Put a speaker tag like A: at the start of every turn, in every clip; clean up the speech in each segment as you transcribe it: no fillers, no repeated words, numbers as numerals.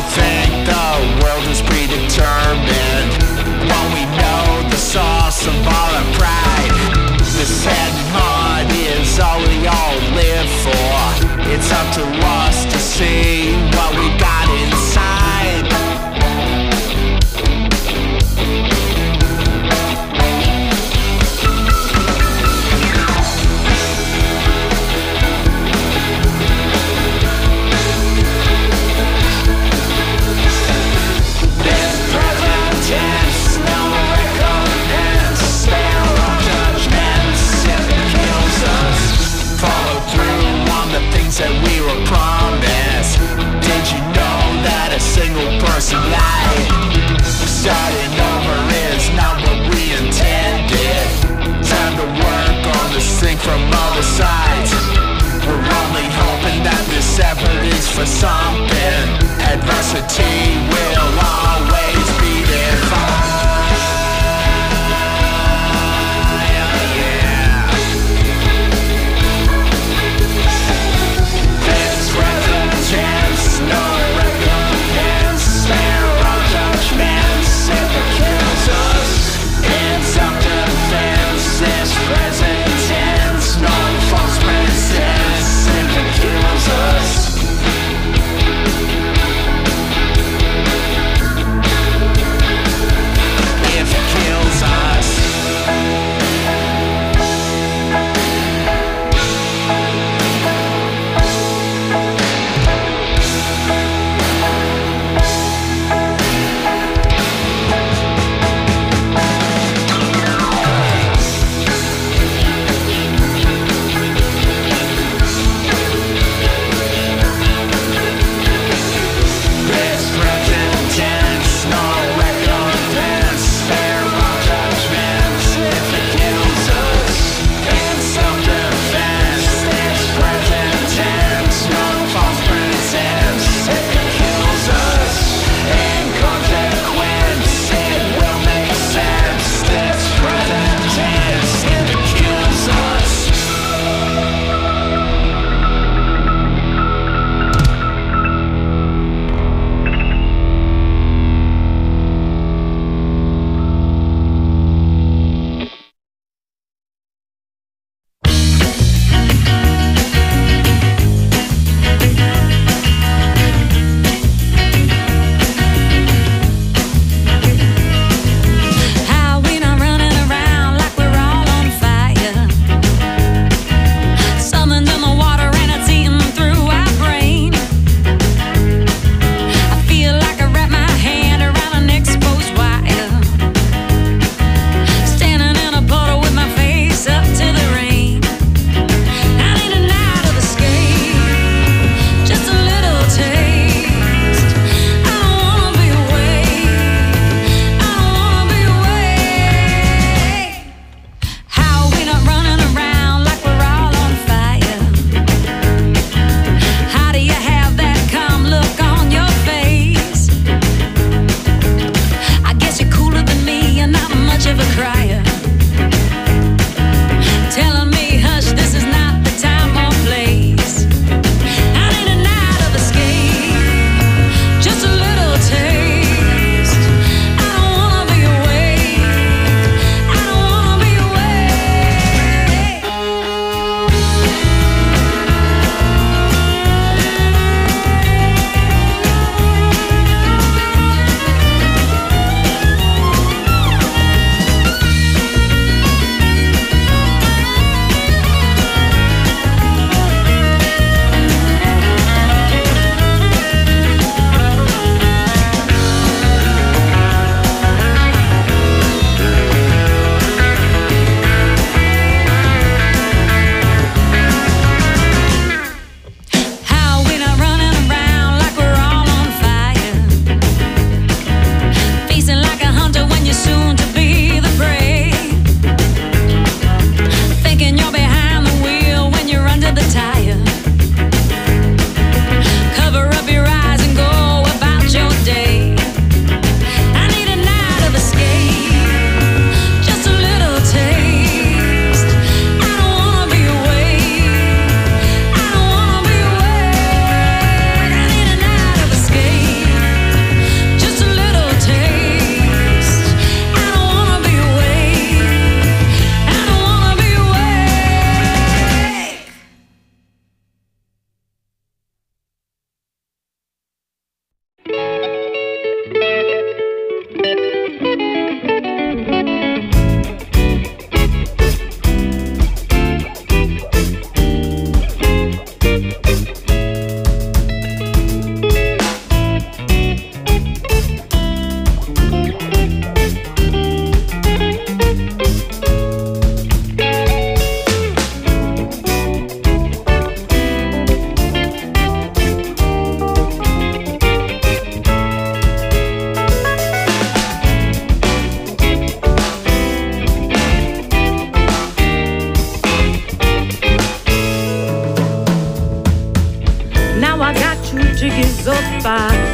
A: think the world is predetermined when we know the source of all our pride. This head and heart is all we all live for. It's up to us to see what we got inside. That we were promised. Did you know that a single person lied? Starting over is not what we intended. Time to work on this thing from other sides. We're only hoping that this effort is for something. Adversity will always be defined. Us.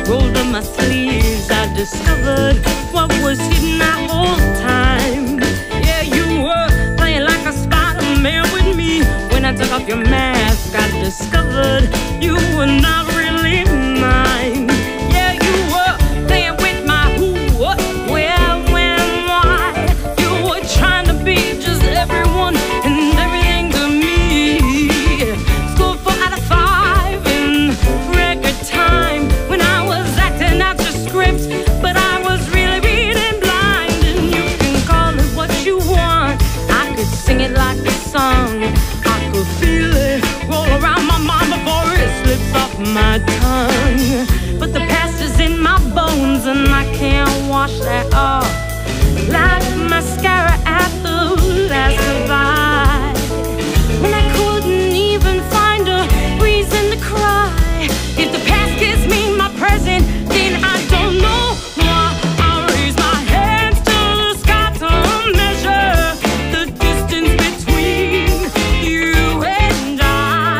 B: rolled up my sleeves, I discovered what was hidden that whole time. Yeah, you were playing like a Spider-Man with me. When I took off your mask, I discovered you were not really mine. Yeah, you were playing with my who, what, where, when, why. You were trying to be just everyone and everything to me. Scored 4 out of 5 in record time when I was acting out your script, but I was really reading blind. And you can call it what you want. I could sing it like a song. I could feel it roll around my mind before it slips off my tongue. But the past is in my bones and I can't wash that off like mascara at the last goodbye. When I couldn't even find a reason to cry. If the past gives me my present, then I don't know why. I raise my hands to the sky to measure the distance between you and I.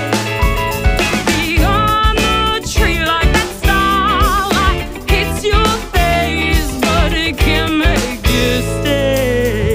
B: Beyond the tree like that starlight hits your face, but it can't make you stay.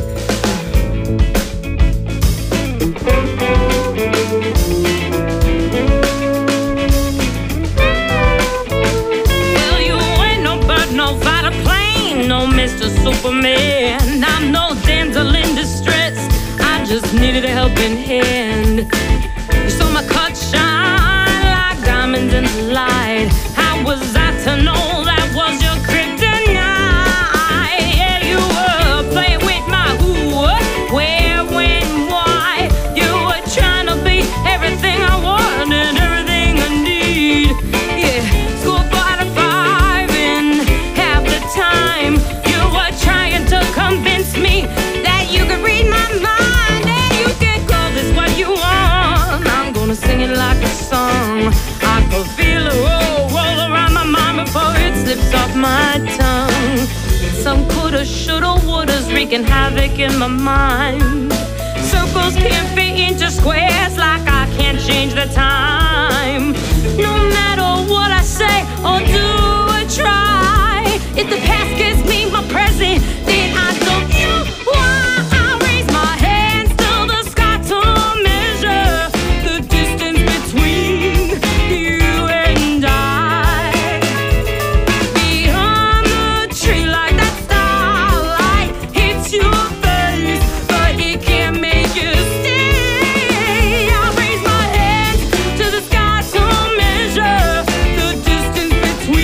B: Well, you ain't no bird, no fighter plane, no Mr. Superman. I'm no damsel in distress, I just needed a helping hand. You saw my cut shine like diamonds in the light. How was I to know that was your kryptonite? Yeah, you were playing with my who, what, where, when, why. You were trying to be everything I want and everything I need. Yeah, scored 4 out of 5 in half the time. You were trying to convince me that you could read my mind and you can call this what you want. I'm gonna sing it like a song. I could feel it roll around my mind before it slips off my tongue. Some coulda, shoulda, wouldas wreaking havoc in my mind. Circles can't fit into squares like I can't change the time. No matter what I say or do or try, if the past gives me my present, then I don't know why. I raise my hands to the sky to measure the distance between you and I. Beyond the tree like that starlight hits your face, but it can't make you stay. I raise my hands to the sky to measure the distance between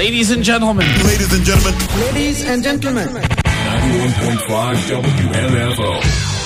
C: Ladies and gentlemen.
D: Ladies and gentlemen.
E: Ladies and gentlemen.
F: 91.5 WMFO.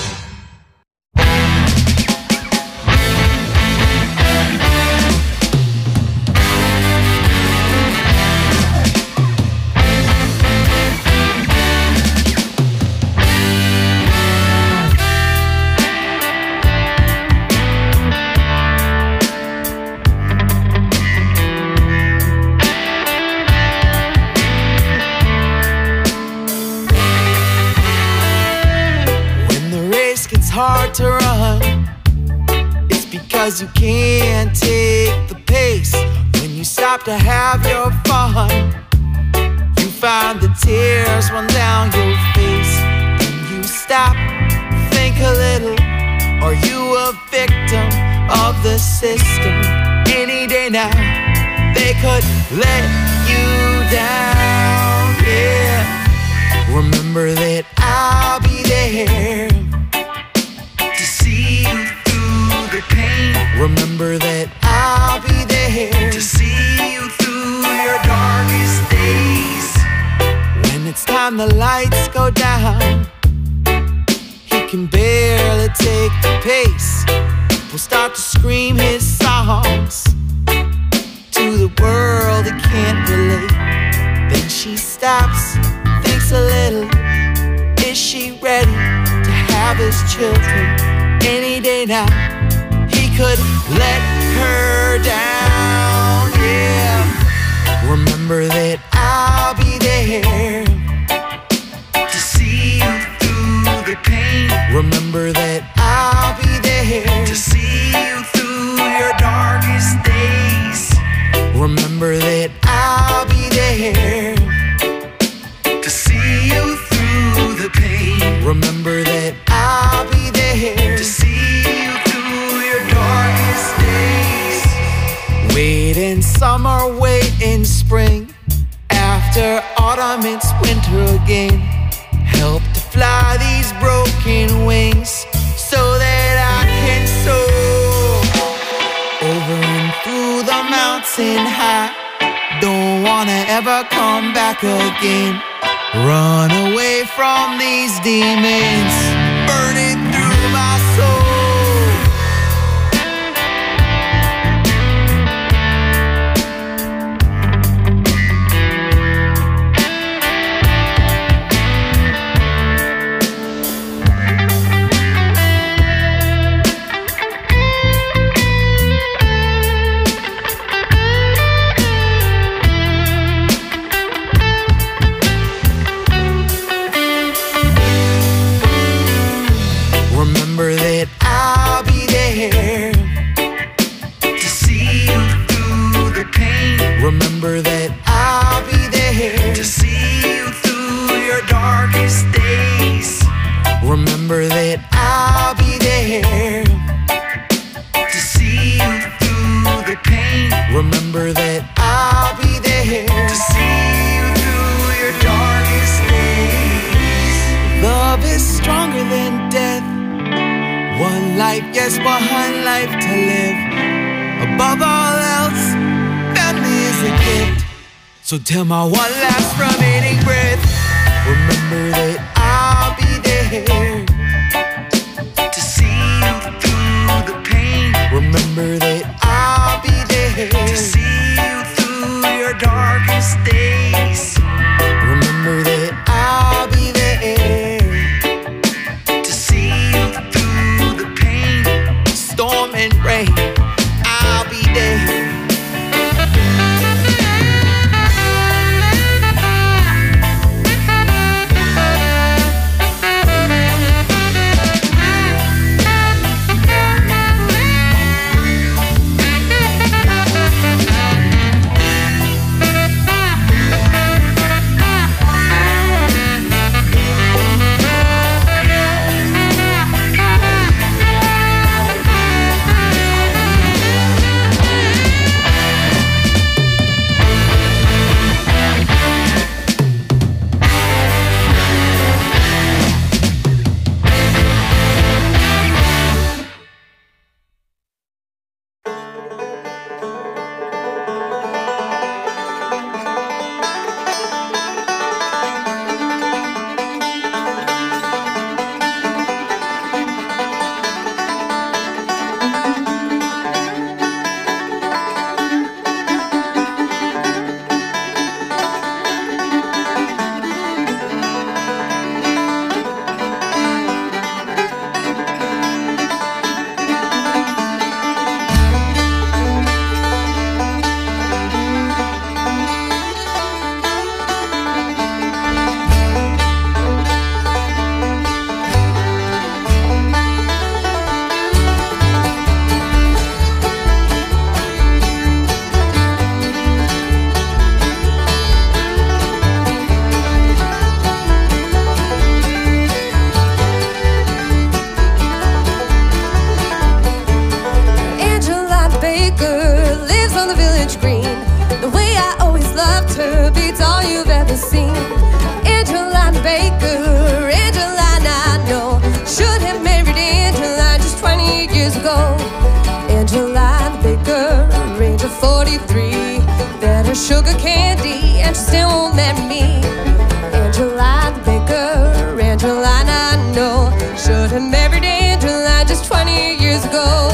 G: Hard to run, it's because you can't take the pace. When you stop to have your fun, you find the tears run down your face. When you stop, think a little, are you a victim of the system? Any day now, they could let you down, yeah. Remember that I'll be there. Remember that I'll be there to see you through your darkest days. When it's time the lights go down, he can barely take the pace. Will start to scream his songs to the world he can't relate. Then she stops, thinks a little. Is she ready to have his children? Any day now could let her down, yeah. Remember that I'll be there to see you through the pain. Remember that I'll be there to see you through your darkest days. Remember that I'll be there to see you through the pain. Remember that I'll be there to see you through your darkest days. Wait in summer, wait in spring. After autumn, it's winter again. Help to fly these broken wings so that I can soar over and through the mountain high. Don't wanna ever come back again. Run away from these demons burning through my soul. Remember that I'll be there to see you through the pain. Remember that I'll be there to see you through your darkest days. Remember that I'll be there to see you through the pain. Remember that I'll be there to see you through your darkest days. Love is stronger than death. One life, yes, one life to live. Above all else, family is a gift. So till my one last remaining breath, remember that I'll be there to see you through the pain. Remember that I'll be there to see you through your darkest days. Remember that I'll be there to see you through the pain. Storm and rain, I'll be there.
C: her sugar candy, and she still won't marry me. Angeline Baker, Angeline, I know, should have married Angeline just 20 years ago.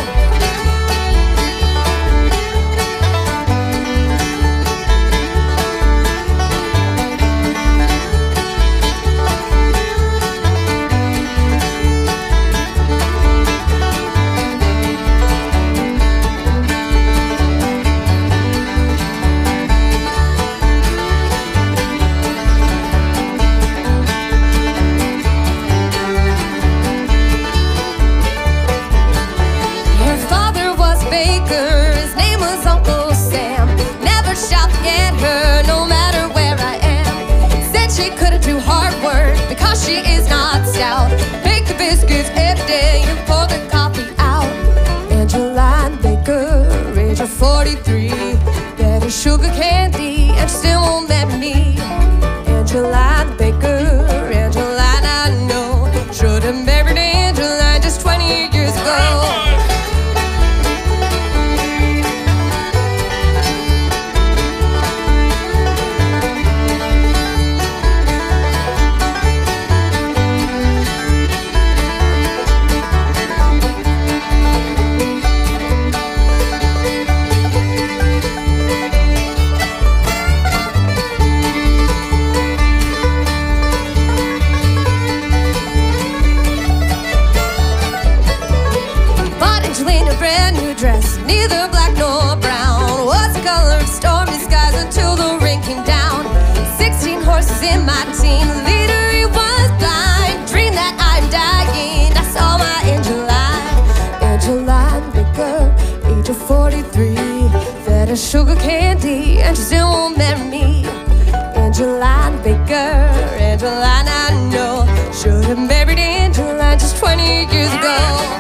C: She is not stout. Bake the biscuits every day and pour the coffee out. Angeline Baker, age of 43, get her sugar candy and she still won't marry me. Angeline Baker, Angeline, I know, should have married Angeline just 20 years ago. Neither black nor brown was the color of stormy skies until the rain came down. 16 horses in my team, the leader he was blind. Dream that I'm dying, I saw my Angeline. Angeline Baker, age of 43, fed her sugar candy and she still won't marry me. Angeline Baker, Angeline, I know, should have married Angeline just 20 years ago.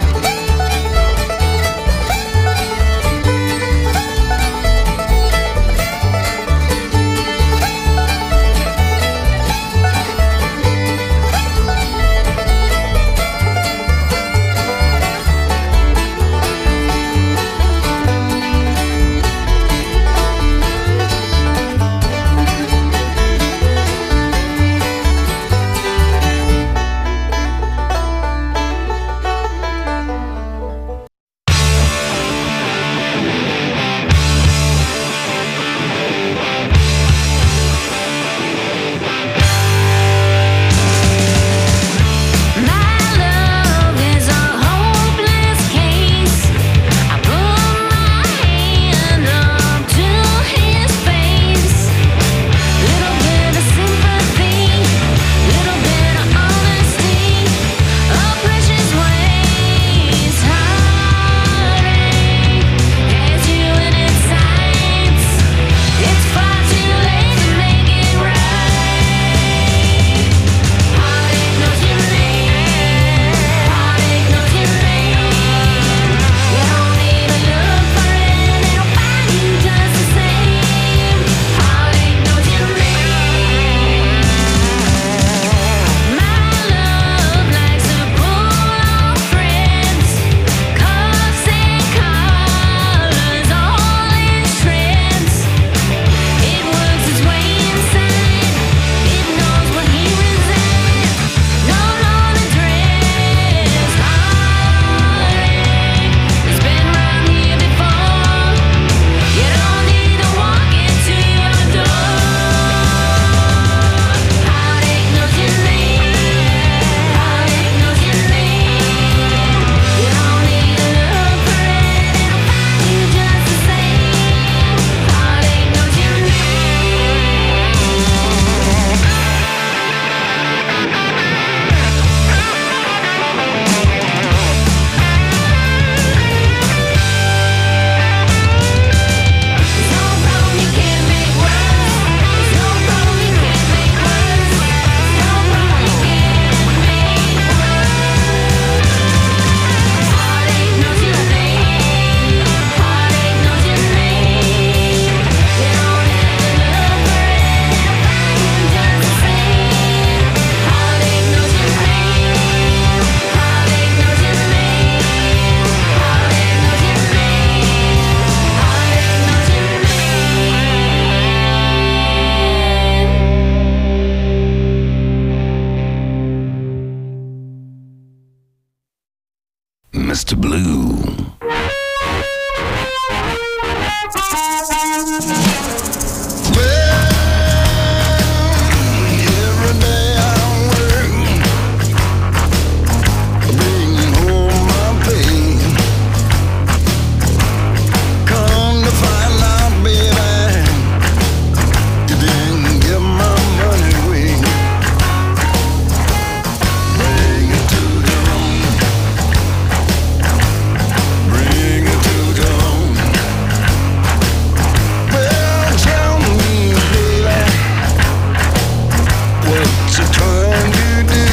D: what you're trying to do.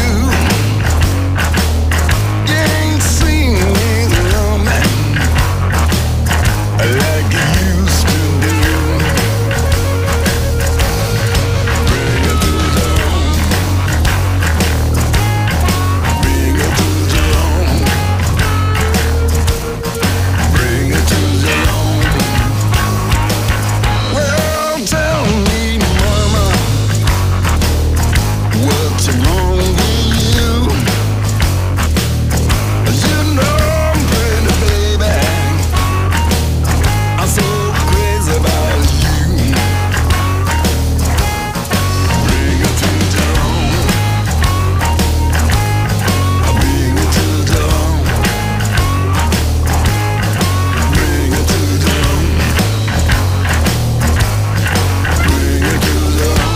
D: You ain't seen me coming like you used to do. Bring it to the home. Bring it to the home. Bring it to the home. Well, tell me, mama, what's wrong with you? You know I'm pretty, baby. I'm so crazy about you. Bring it to the home. Bring it to the home. Bring it to the home. Bring it to the home.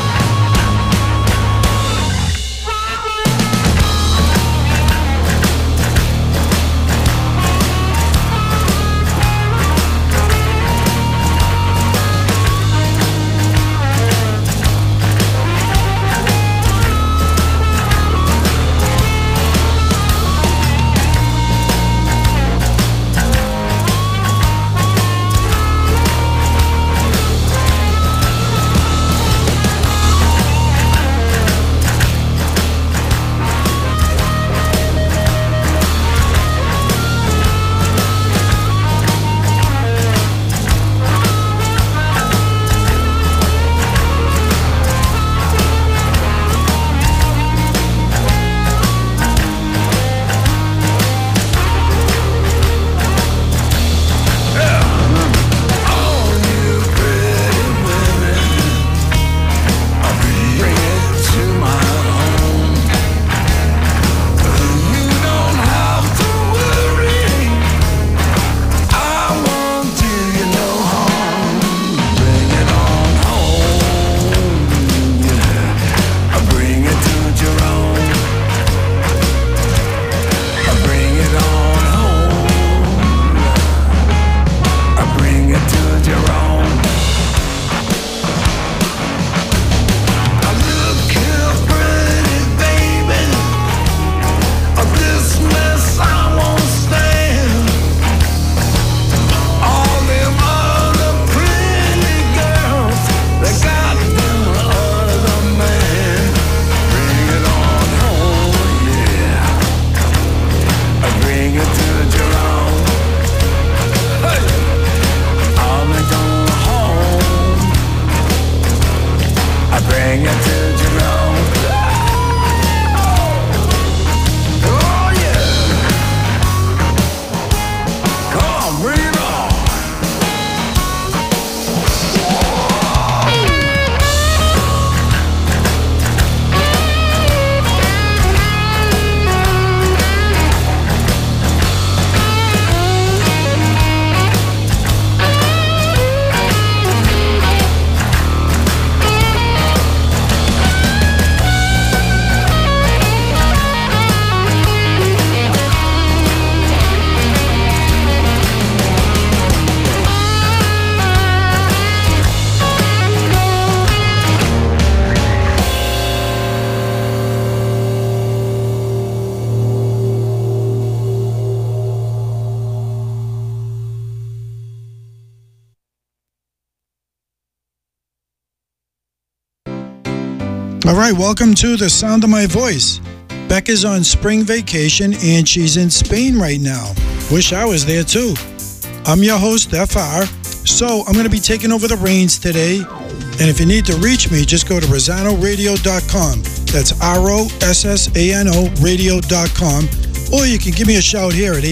E: All right, welcome to The Sound of My Voice. Becca's on spring vacation and she's in Spain right now. Wish I was there too. I'm your host, FR. So I'm going to be taking over the reins today. And if you need to reach me, just go to rossanoradio.com. That's ROSSANO radio.com. Or you can give me a shout here at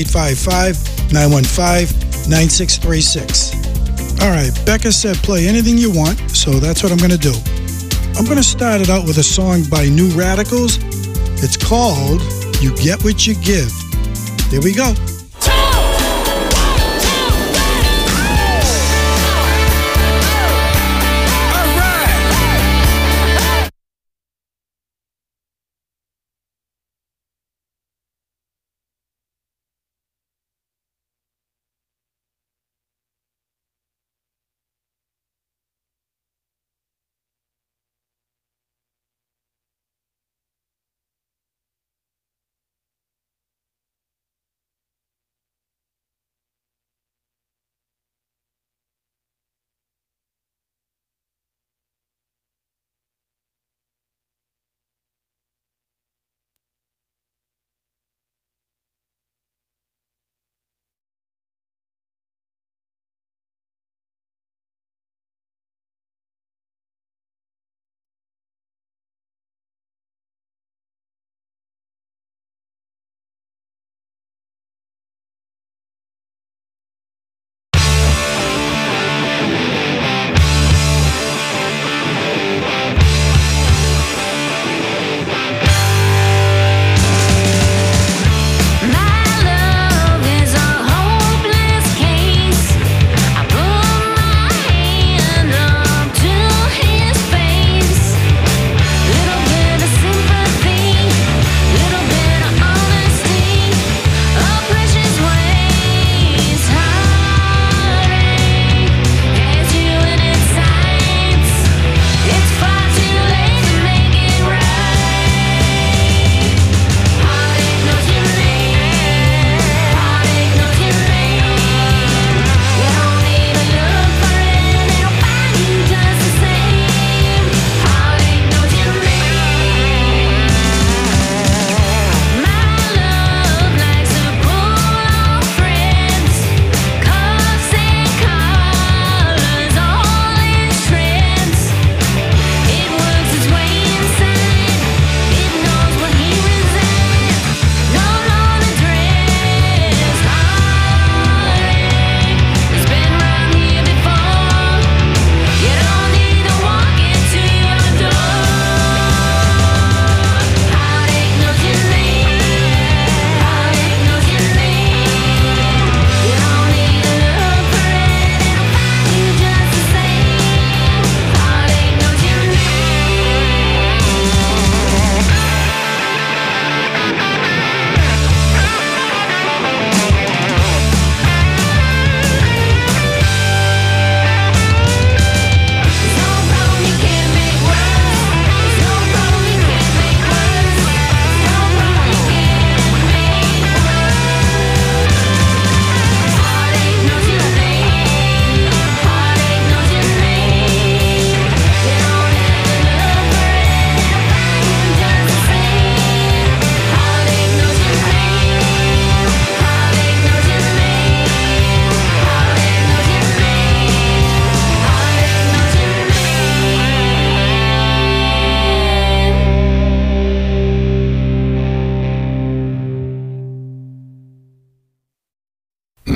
E: 855-915-9636. All right, Becca said play anything you want, so that's what I'm going to do. I'm going to start it out with a song by New Radicals. It's called You Get What You Give. Here we go.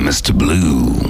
D: Mr. Blue.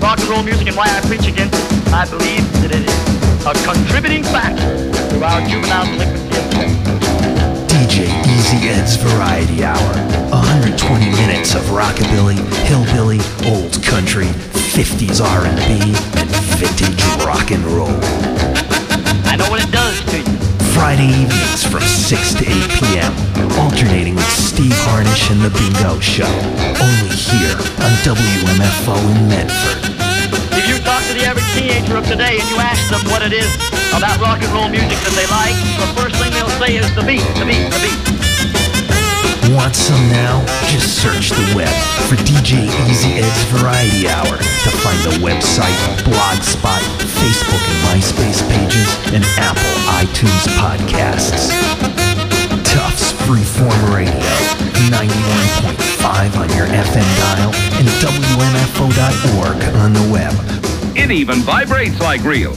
H: rock and roll music and why I preach against it. I believe that it is a contributing factor to our juvenile delinquency of death.
I: DJ Easy Ed's Variety Hour. 120 minutes of rockabilly, hillbilly, old country, 50s R&B, and vintage rock and roll.
H: I know what it does to you.
I: Friday evenings from 6 to 8 p.m. Alternating with Steve Harnish and The Bingo Show. Only here on WMFO in Medford.
H: If you talk to the average teenager of today and you ask them what it is about rock and roll music that they like, the first thing they'll say is the beat, the beat, the beat.
I: Want some now? Just search the web for DJ Easy Ed's Variety Hour to find the website, Blogspot, Facebook and MySpace pages, and Apple iTunes podcasts. Tufts Freeform Radio, 91.5 on your FM dial, and WMFO.org on the web.
J: It even vibrates like real.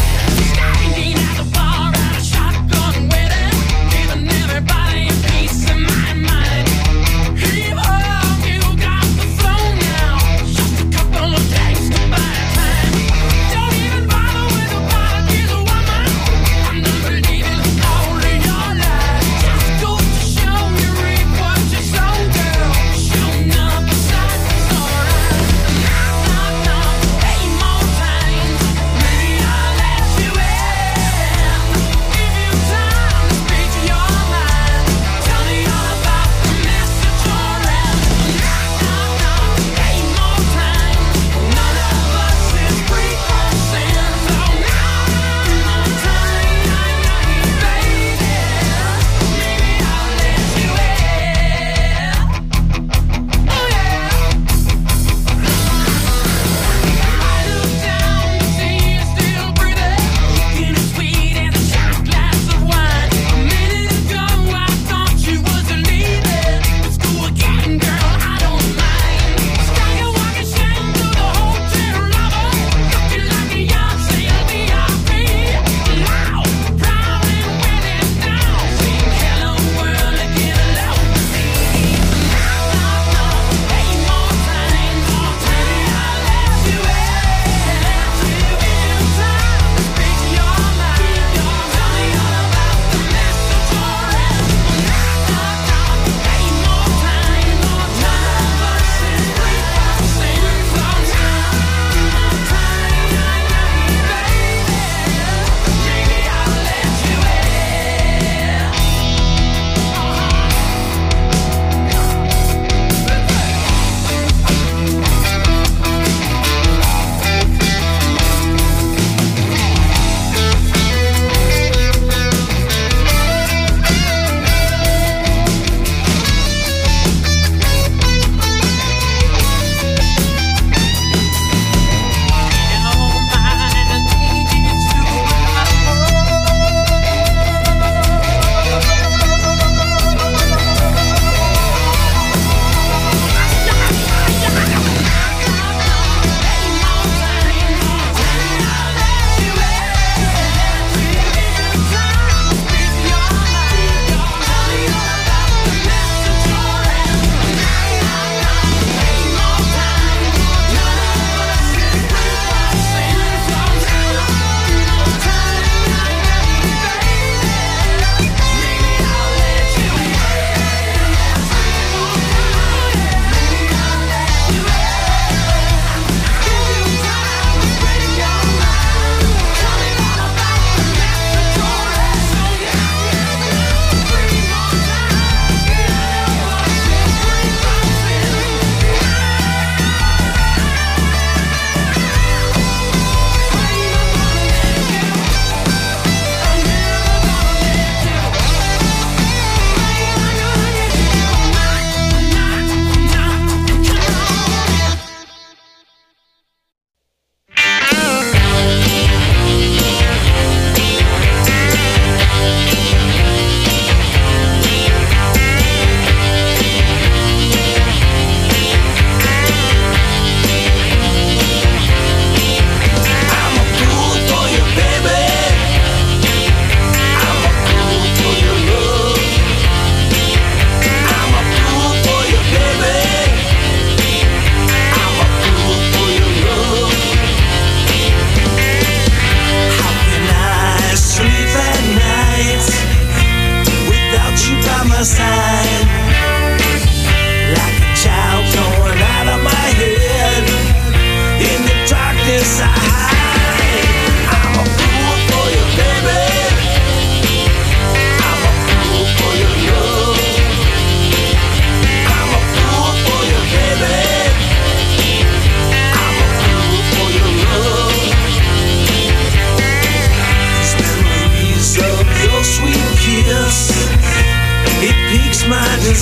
B: Standing at the bar, had a shotgun with it, giving everybody a piece of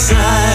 K: side.